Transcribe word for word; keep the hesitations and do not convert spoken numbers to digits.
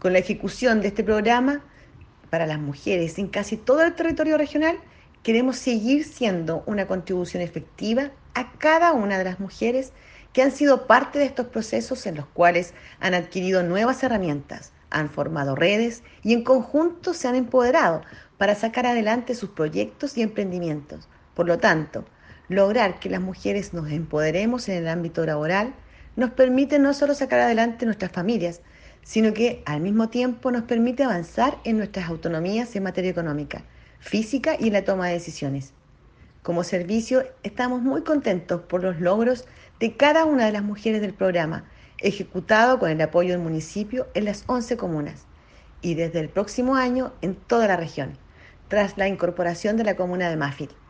Con la ejecución de este programa para las mujeres en casi todo el territorio regional, queremos seguir siendo una contribución efectiva a cada una de las mujeres que han sido parte de estos procesos en los cuales han adquirido nuevas herramientas, han formado redes y en conjunto se han empoderado para sacar adelante sus proyectos y emprendimientos. Por lo tanto, lograr que las mujeres nos empoderemos en el ámbito laboral nos permite no solo sacar adelante nuestras familias, sino que al mismo tiempo nos permite avanzar en nuestras autonomías en materia económica, física y en la toma de decisiones. Como servicio, estamos muy contentos por los logros de cada una de las mujeres del programa, ejecutado con el apoyo del municipio en las once comunas y desde el próximo año en toda la región, tras la incorporación de la comuna de Mafil.